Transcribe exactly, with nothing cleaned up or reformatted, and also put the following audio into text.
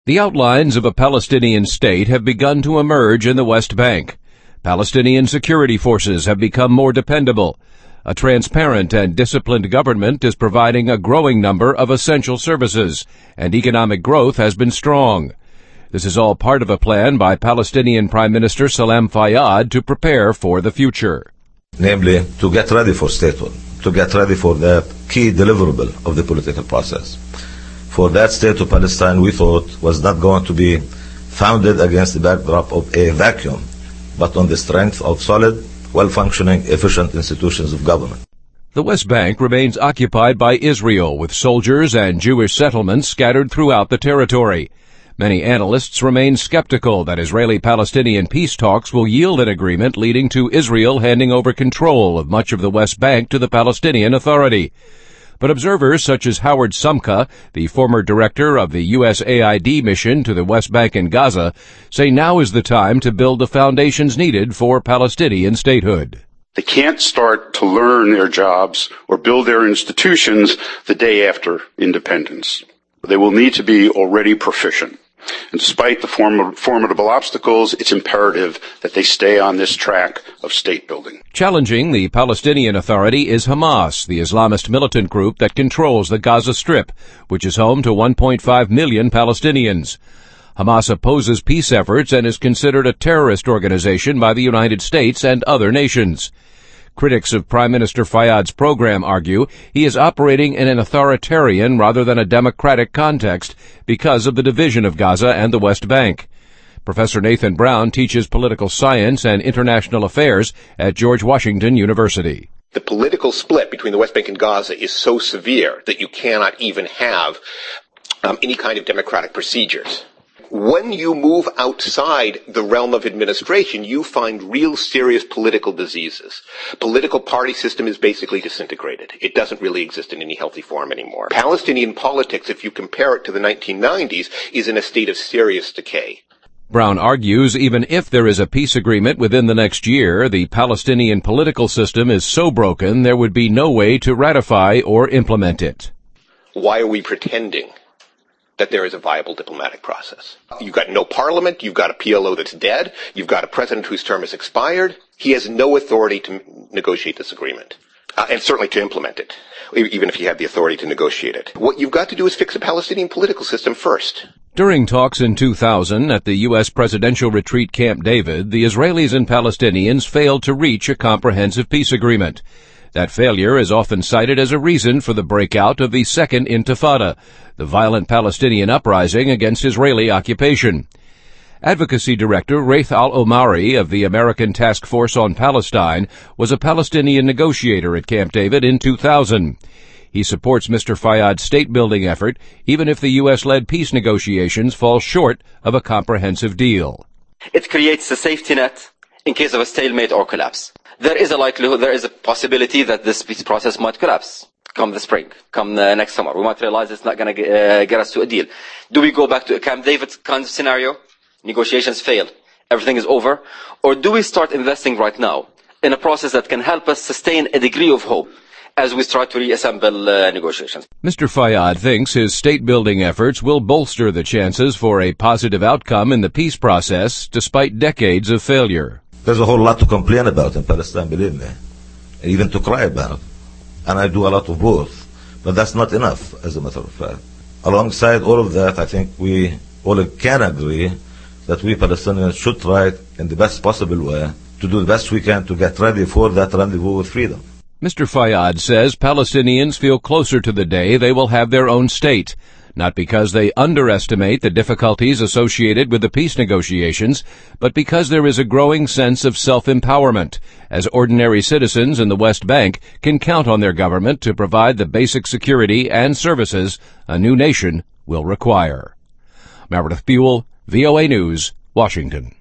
The outlines of a Palestinian state have begun to emerge in the West Bank. Palestinian security forces have become more dependable. A transparent and disciplined government is providing a growing number of essential services, and economic growth has been strong. This is all part of a plan by Palestinian Prime Minister Salam Fayyad to prepare for the future. Namely, to get ready for statehood, to get ready for the key deliverable of the political process. For that state of Palestine, we thought, was not going to be founded against the backdrop of a vacuum, but on the strength of solid, well-functioning, efficient institutions of government. The West Bank remains occupied by Israel, with soldiers and Jewish settlements scattered throughout the territory. Many analysts remain skeptical that Israeli-Palestinian peace talks will yield an agreement leading to Israel handing over control of much of the West Bank to the Palestinian Authority. But observers such as Howard Sumka, the former director of the U S A I D mission to the West Bank and Gaza, say now is the time to build the foundations needed for Palestinian statehood. They can't start to learn their jobs or build their institutions the day after independence. They will need to be already proficient. And despite the form- formidable obstacles, it's imperative that they stay on this track of state building. Challenging the Palestinian Authority is Hamas, the Islamist militant group that controls the Gaza Strip, which is home to one point five million Palestinians. Hamas opposes peace efforts and is considered a terrorist organization by the United States and other nations. Critics of Prime Minister Fayyad's program argue he is operating in an authoritarian rather than a democratic context because of the division of Gaza and the West Bank. Professor Nathan Brown teaches political science and international affairs at George Washington University. The political split between the West Bank and Gaza is so severe that you cannot even have um, any kind of democratic procedures. When you move outside the realm of administration, you find real serious political diseases. Political party system is basically disintegrated. It doesn't really exist in any healthy form anymore. Palestinian politics, if you compare it to the nineteen nineties, is in a state of serious decay. Brown argues even if there is a peace agreement within the next year, the Palestinian political system is so broken there would be no way to ratify or implement it. Why are we pretending that there is a viable diplomatic process? You've got no parliament, you've got a P L O that's dead, you've got a president whose term has expired. He has no authority to negotiate this agreement, uh, and certainly to implement it, even if he had the authority to negotiate it. What you've got to do is fix the Palestinian political system first. During talks in two thousand at the U S presidential retreat Camp David, the Israelis and Palestinians failed to reach a comprehensive peace agreement. That failure is often cited as a reason for the breakout of the Second Intifada, the violent Palestinian uprising against Israeli occupation. Advocacy Director Raith Al-Omari of the American Task Force on Palestine was a Palestinian negotiator at Camp David in two thousand. He supports Mister Fayyad's state-building effort, even if the U S-led peace negotiations fall short of a comprehensive deal. It creates a safety net in case of a stalemate or collapse. There is a likelihood, there is a possibility that this peace process might collapse come the spring, come the next summer. We might realize it's not going to uh, get us to a deal. Do we go back to a Camp David kind of scenario? Negotiations fail. Everything is over. Or do we start investing right now in a process that can help us sustain a degree of hope as we try to reassemble uh, negotiations? Mister Fayyad thinks his state-building efforts will bolster the chances for a positive outcome in the peace process despite decades of failure. There's a whole lot to complain about in Palestine, believe me, and even to cry about. And I do a lot of both. But that's not enough, as a matter of fact. Alongside all of that, I think we all can agree that we Palestinians should try in the best possible way to do the best we can to get ready for that rendezvous with freedom. Mister Fayyad says Palestinians feel closer to the day they will have their own state, not because they underestimate the difficulties associated with the peace negotiations, but because there is a growing sense of self-empowerment, as ordinary citizens in the West Bank can count on their government to provide the basic security and services a new nation will require. Meredith Buell, V O A News, Washington.